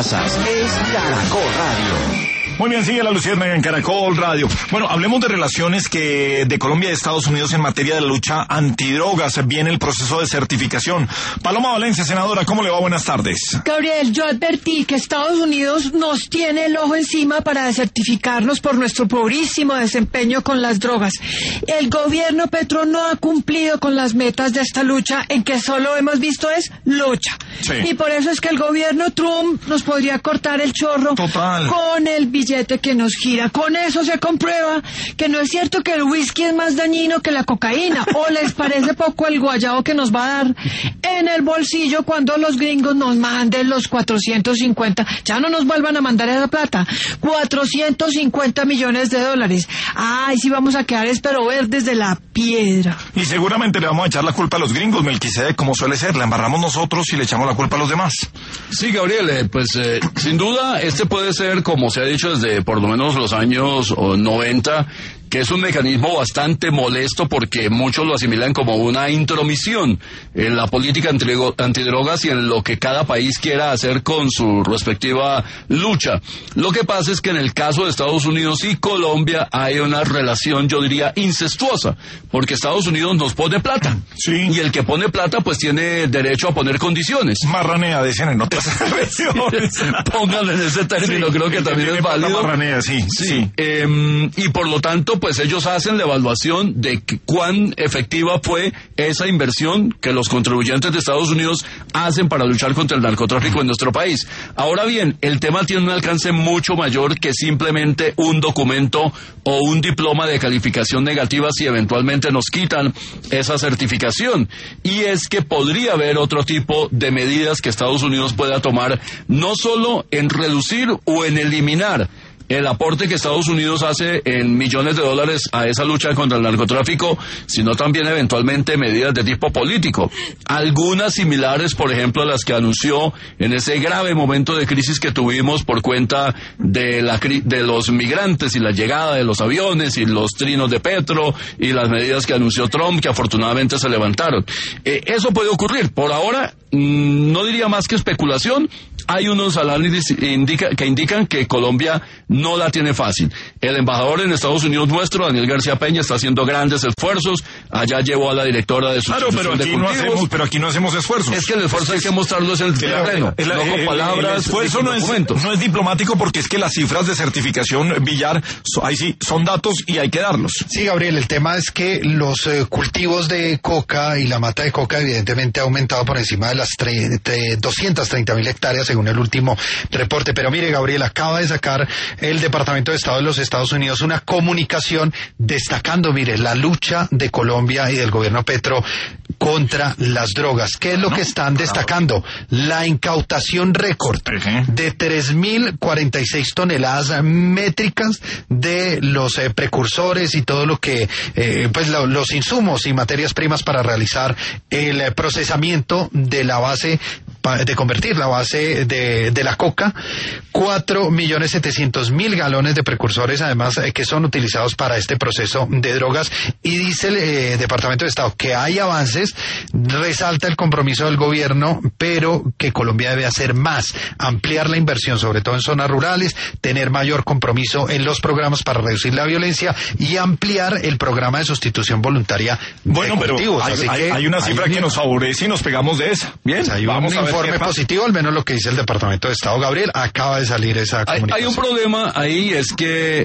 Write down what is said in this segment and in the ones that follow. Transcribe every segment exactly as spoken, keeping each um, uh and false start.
Es Caracol Radio. Muy bien, sigue la Luciérnaga en Caracol Radio. Bueno, hablemos de relaciones que de Colombia y Estados Unidos en materia de la lucha antidrogas. Viene el proceso de certificación. Paloma Valencia, senadora, ¿cómo le va? Buenas tardes. Gabriel, yo advertí que Estados Unidos nos tiene el ojo encima para certificarnos por nuestro pobrísimo desempeño con las drogas. El gobierno Petro no ha cumplido con las metas de esta lucha, en que solo hemos visto es lucha. Sí. Y por eso es que el gobierno Trump nos podría cortar el chorro. Total. Con el billete que nos gira. Con eso se comprueba que no es cierto que el whisky es más dañino que la cocaína. ¿O les parece poco el guayabo que nos va a dar en el bolsillo cuando los gringos nos manden los cuatrocientos cincuenta? Ya no nos vuelvan a mandar esa plata. cuatrocientos cincuenta millones de dólares. Ay, sí vamos a quedar espero verdes de la piedra. Y seguramente le vamos a echar la culpa a los gringos, Melquisedec, como suele ser. La embarramos nosotros y le echamos la culpa a los demás. Sí, Gabriel, eh, pues eh, sin duda este puede ser, como se ha dicho desde por lo menos los años noventa, que es un mecanismo bastante molesto porque muchos lo asimilan como una intromisión en la política antidrogas y en lo que cada país quiera hacer con su respectiva lucha. Lo que pasa es que en el caso de Estados Unidos y Colombia hay una relación, yo diría, incestuosa, porque Estados Unidos nos pone plata. Sí. Y el que pone plata pues tiene derecho a poner condiciones. Marranea, dicen en otras regiones. Pónganle en ese término, sí, creo que también es válido. Marranea, sí, sí. sí. Eh, y por lo tanto, pues ellos hacen la evaluación de que, cuán efectiva fue esa inversión que los contribuyentes de Estados Unidos hacen para luchar contra el narcotráfico en nuestro país. Ahora bien, el tema tiene un alcance mucho mayor que simplemente un documento o un diploma de calificación negativa si eventualmente nos quitan esa certificación. Y es que podría haber otro tipo de medidas que Estados Unidos pueda tomar, no solo en reducir o en eliminar el aporte que Estados Unidos hace en millones de dólares a esa lucha contra el narcotráfico, sino también eventualmente medidas de tipo político. Algunas similares, por ejemplo, a las que anunció en ese grave momento de crisis que tuvimos por cuenta de, la, de los migrantes y la llegada de los aviones y los trinos de Petro y las medidas que anunció Trump, que afortunadamente se levantaron. Eh, eso puede ocurrir. Por ahora, mmm, no diría más que especulación. Hay unos análisis indica, que indican que Colombia no la tiene fácil. El embajador en Estados Unidos nuestro, Daniel García Peña, está haciendo grandes esfuerzos. Allá llevó a la directora de Claro, pero aquí, de no hacemos, pero aquí no hacemos esfuerzos. Es que el esfuerzo es, hay que mostrarlo en el terreno, el, el, no con palabras. El esfuerzo no es, no es diplomático porque es que las cifras de certificación, Villar, so, ahí sí, son datos y hay que darlos. Sí, Gabriel, el tema es que los eh, cultivos de coca y la mata de coca evidentemente ha aumentado por encima de las doscientas treinta mil hectáreas según el último reporte. Pero mire, Gabriel, acaba de sacar el Departamento de Estado de los Estados Unidos una comunicación destacando, mire, la lucha de Colombia y del gobierno Petro contra las drogas. ¿Qué es lo que están destacando? La incautación récord de tres mil cuarenta y seis toneladas métricas de los eh, precursores y todo lo que, eh, pues lo, los insumos y materias primas para realizar el eh, procesamiento de la base, de convertir la base de, de la coca, cuatro millones setecientos mil galones de precursores, además, eh, que son utilizados para este proceso de drogas. Y dice el eh, Departamento de Estado que hay avances, resalta el compromiso del gobierno, pero que Colombia debe hacer más, ampliar la inversión, sobre todo en zonas rurales, tener mayor compromiso en los programas para reducir la violencia y ampliar el programa de sustitución voluntaria de bueno, cultivos. Pero hay, Así hay, que hay una cifra hay que nos favorece y nos pegamos de esa. Bien, pues hay vamos un a ver informe positivo, al menos lo que dice el Departamento de Estado. Gabriel, acaba de salir esa hay, comunicación. hay un problema ahí, es que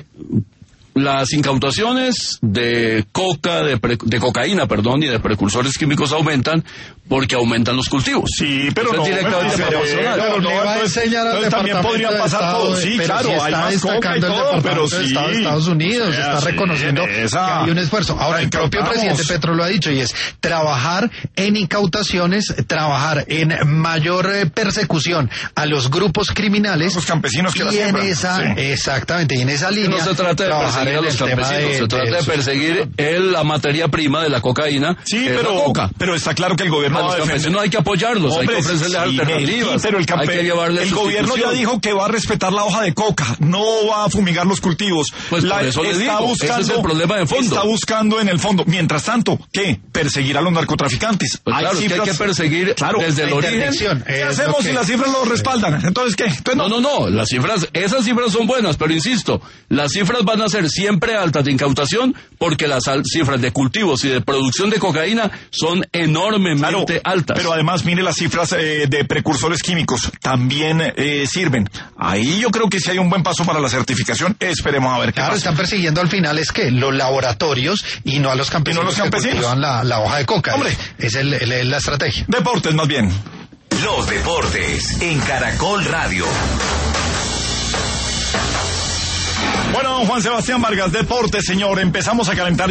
las incautaciones de coca, de, pre, de cocaína, perdón, y de precursores químicos aumentan porque aumentan los cultivos. Sí, pero no, es directamente pero, proporcional. Pero no, va a enseñar al también podrían pasar Estado, todos. Sí, pero claro, sí hay está más coca y destacando todo, el pero Departamento de sí. Estado de Estados Unidos, Ya, está sí, reconociendo esa, que hay un esfuerzo. Ahora, el propio presidente Petro lo ha dicho, y es trabajar en incautaciones, trabajar en mayor eh, persecución a los grupos criminales, los campesinos que y la en siembran. esa, Sí. exactamente, y en esa línea, no se trata de trabajar perseguir a los campesinos, de, se trata de, de perseguir el, la materia prima de la cocaína. Sí, pero, coca. pero está claro que el gobierno a va los a defender. campesinos hay que apoyarlos, Hombre, hay que ofrecerles sí, alternativas, sí, pero el, campe... hay que llevarles el gobierno ya dijo que va a respetar la hoja de coca, no va a fumigar los cultivos. Pues la, por eso le digo, buscando, ese es el problema de fondo. Está buscando en el fondo. Mientras tanto, ¿qué? Perseguir a los narcotraficantes. Pues hay claro, cifras... que hay que perseguir claro, desde el origen. ¿Qué hacemos si las cifras lo respaldan? Entonces, ¿qué? Entonces, no, no, no, las cifras, esas cifras son buenas, pero insisto, las cifras van a ser siempre altas de incautación porque las al- cifras de cultivos y de producción de cocaína son enormemente claro, altas. Pero además, mire las cifras eh, de precursores químicos, también eh, sirven. Ahí yo creo que sí hay un buen paso para la certificación. Esperemos a ver qué Claro, pasa. están persiguiendo al final es que los laboratorios y no a los campesinos, Y no los campesinos. que cultivan la, la hoja de coca. Hombre. Es el, el- el- la estrategia. Deportes, más bien. Los deportes en Caracol Radio. Bueno, don Juan Sebastián Vargas, deportes, señor. Empezamos a calentar